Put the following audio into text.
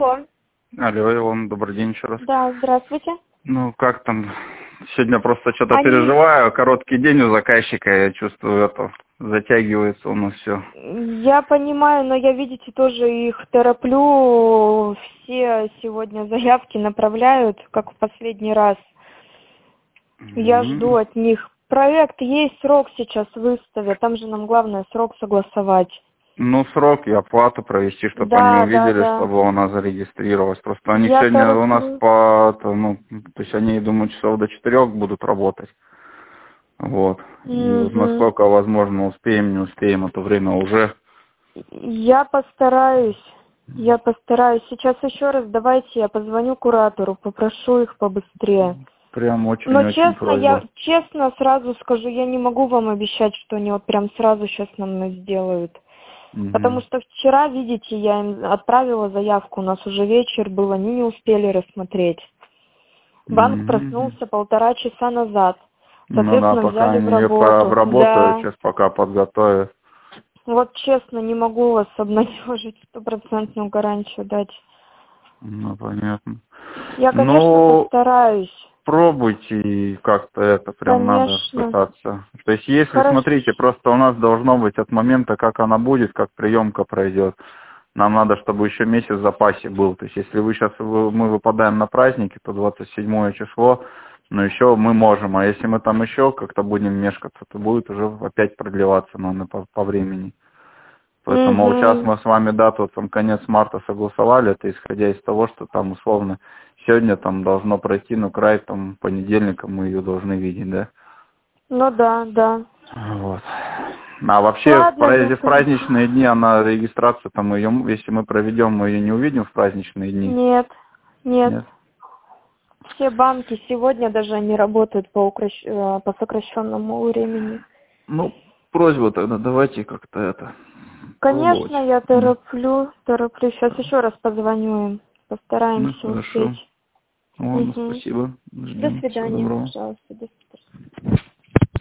Алло. Алло, Илон, добрый день еще раз. Да, здравствуйте. Ну, как там? Сегодня просто что-то переживаю. Короткий день у заказчика, я чувствую, это затягивается у нас все. Я понимаю, но я, видите, тоже их тороплю. Все сегодня заявки направляют, как в последний раз. Я жду от них. Проект есть, срок сейчас выставят. Там же нам главное срок согласовать. Ну, срок и оплату провести, чтобы Да, они увидели, да. чтобы она зарегистрировалась. Просто они Я сегодня у нас тороплю. то есть они, думаю, часов до 4 будут работать. Вот. И насколько возможно успеем, не успеем, это время уже. Я постараюсь. Сейчас еще раз давайте я позвоню куратору, попрошу их побыстрее. Прям Но очень-очень честно, я просьба. честно сразу скажу, я не могу вам обещать, что они вот прям сразу сейчас нам сделают. Потому что вчера, видите, я им отправила заявку, у нас уже вечер был, они не успели рассмотреть. Банк проснулся 1,5 часа назад. Ну да, Соответственно, пока взяли в они ее работу. обработают, Да. сейчас пока подготовят. Вот честно, не могу вас обнадежить, 100% гарантию дать. Ну, понятно. Я, конечно, постараюсь. Пробуйте, и как-то это прям надо Конечно. пытаться. То есть, если, Хорошо. смотрите, просто у нас должно быть от момента, как она будет, как приемка пройдет. Нам надо, чтобы еще месяц в запасе был. То есть, если мы выпадаем на праздники, то 27 число, но еще мы можем. А если мы там еще как-то будем мешкаться, то будет уже опять продлеваться, наверное, по времени. Поэтому вот сейчас мы с вами дату, там, конец марта согласовали, это исходя из того, что там условно сегодня там должно пройти, ну, край там понедельника мы ее должны видеть, да? Ну да, да. Вот. А вообще Ладно, я в праздничные дни она регистрацию там ее, если мы проведем, мы ее не увидим в праздничные дни? Нет. Нет. Все банки сегодня даже не работают по сокращенному времени. Ну, просьба тогда, давайте как-то это Конечно, пробовать. я тороплю. Сейчас еще раз позвоню им. Ну, Постараемся хорошо. успеть. Ладно, спасибо. До Ждем. Всего свидания, доброго. пожалуйста. До свидания.